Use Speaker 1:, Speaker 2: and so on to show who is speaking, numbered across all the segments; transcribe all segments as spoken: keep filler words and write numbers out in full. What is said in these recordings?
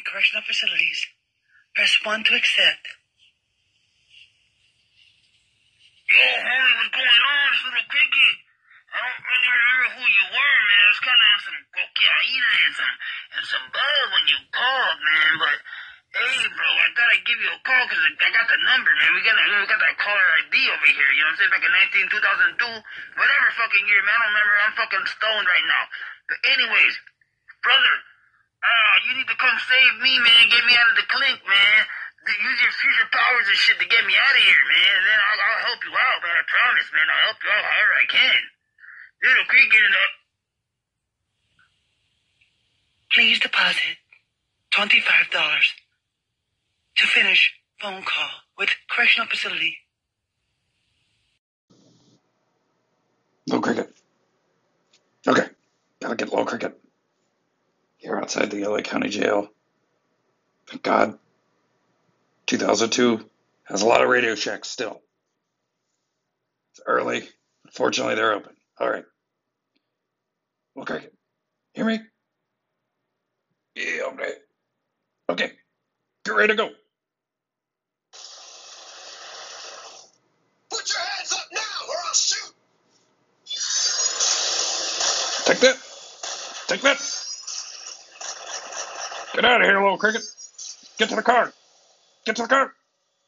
Speaker 1: correctional facilities. Press one to accept.
Speaker 2: Yo, homie, what's going on? It's Little Cricket. I don't really remember who you were, man. I was kind of on some cocaine and some, and some bug when you called, man. But, hey, bro, I thought I'd give you a call because I got the number, man. We got, we got that caller I D over here, you know what I'm saying? Back in nineteen, two thousand two, whatever fucking year, man. I don't remember. I'm fucking stoned right now. But anyways, brother, uh, you need to come save me, man. Get me out of the clink, man. Use your future powers and shit to get me out of here, man. And then I'll, I'll help you out, man. I promise, man. I'll help you out however I can. Little Cricket in the...
Speaker 1: Please deposit twenty-five dollars to finish phone call with correctional facility.
Speaker 3: Little Cricket. Okay. Gotta get Little Cricket. Here outside the L A County Jail. Thank God. two thousand two has a lot of Radio Shacks still. It's early. Unfortunately, they're open. All right. Little Cricket. Hear me? Yeah, okay. Okay. Get ready to go.
Speaker 4: Put your hands up now or I'll shoot.
Speaker 3: Take that. Take that. Get out of here, Little Cricket. Get to the car. Get to the car.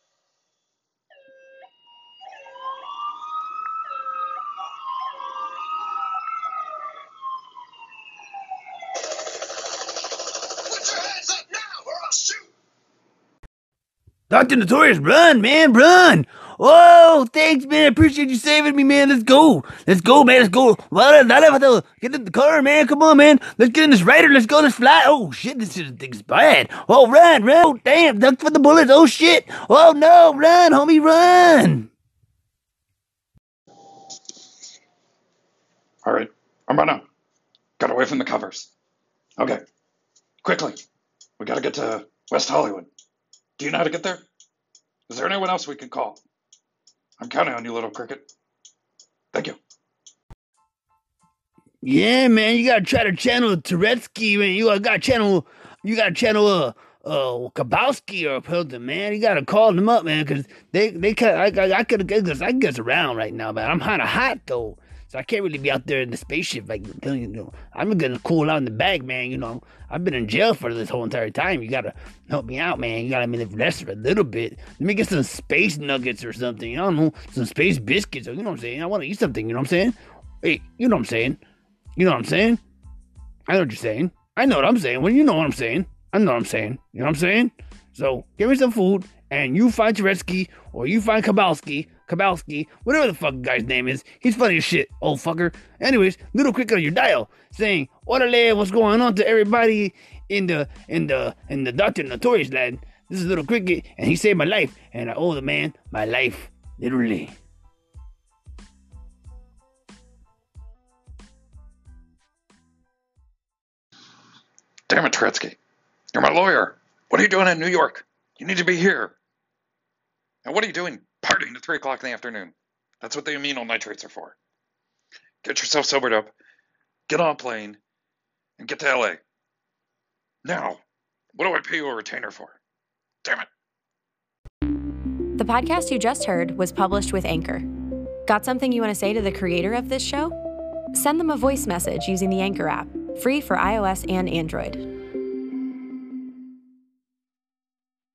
Speaker 4: Put your hands up now or I'll shoot.
Speaker 5: Doctor Notorious, run, man, run. Whoa, thanks, man. I appreciate you saving me, man. Let's go. Let's go, man. Let's go. Well, not have to get in the car, man. Come on, man. Let's get in this rider. Let's go. Let's fly. Oh, shit. This thing's bad. Oh, run, run. Oh, damn. Duck for the bullets. Oh, shit. Oh, no. Run, homie. Run.
Speaker 3: All right. I'm running. Got away from the covers. Okay. Quickly. We gotta get to West Hollywood. Do you know how to get there? Is there anyone else we can call? I'm counting on you, Little Cricket. Thank you.
Speaker 5: Yeah, man. You gotta try to channel Turetsky, man. You gotta channel, you gotta channel, uh, uh, Kabowski or Pilton, man. You gotta call them up, man, because they, they can I, I, I could get I can get around right now, man. I'm kind of hot, though. So I can't really be out there in the spaceship, like, you know. I'm gonna cool out in the bag, man, you know. I've been in jail for this whole entire time. You gotta help me out, man. You gotta make me rest for a little bit. Let me get some space nuggets or something, I don't know. Some space biscuits, or, you know what I'm saying? I want to eat something, you know what I'm saying? Hey, you know what I'm saying? You know what I'm saying? I know what you're saying. I know what I'm saying. Well, you know what I'm saying. I know what I'm saying. You know what I'm saying? So, give me some food, and you find Turetsky, or you find Kabowski, Kabowski, whatever the fuck guy's name is. He's funny as shit, old fucker. Anyways, Little Cricket on your dial, saying, "Orale, what's going on to everybody in the in the in the Doctor Notorious land? This is Little Cricket, and he saved my life, and I owe the man my life, literally."
Speaker 3: Damn it, Turetsky. You're my lawyer. What are you doing in New York? You need to be here. And what are you doing partying at three o'clock in the afternoon? That's what the amino nitrates are for. Get yourself sobered up, get on a plane, and get to L A. Now, what do I pay you a retainer for? Damn it.
Speaker 6: The podcast you just heard was published with Anchor. Got something you want to say to the creator of this show? Send them a voice message using the Anchor app, free for iOS and Android.